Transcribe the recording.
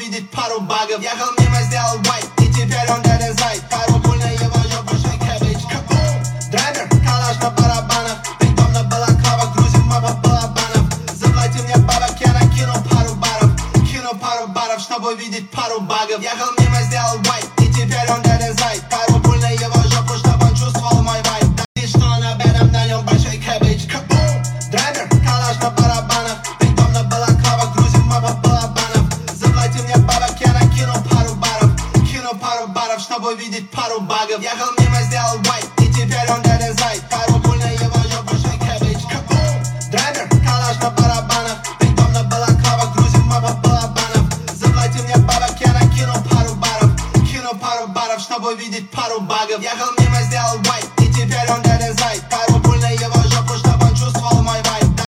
увидеть пару багов. Ехал мимо, сделал white, и теперь он dead inside. Пару пуль на его жопу, шли кэббидж. Драйвер, калаш на барабанах, притом на балаклавах, грузим мапа балабанов. Заплати мне бабок, я накину пару баров, чтобы увидеть пару багов. Ехал мимо, сделал white, и теперь он dead inside. Пару пуль на его жопу, чтобы он чувствовал мой вайб. Да что на бедом, на нем большой кэббидж. Драйвер, калаш на барабанах, притом на балаклавах, грузим мапа балабанов. Заплати мне бабок, я накину пару баров, чтобы увидеть пару багов. Ехал мимо, сделал white, и теперь он dead inside. Пару пуль на его жопу, шли кэббидж. Драйвер, калаш на барабанах, притом на балаклавах, грузим мапа балабанов. Заплати мне бабок, я накину пару баров, чтобы увидеть пару багов. Ехал мимо, сделал white, и теперь он dead inside. Пару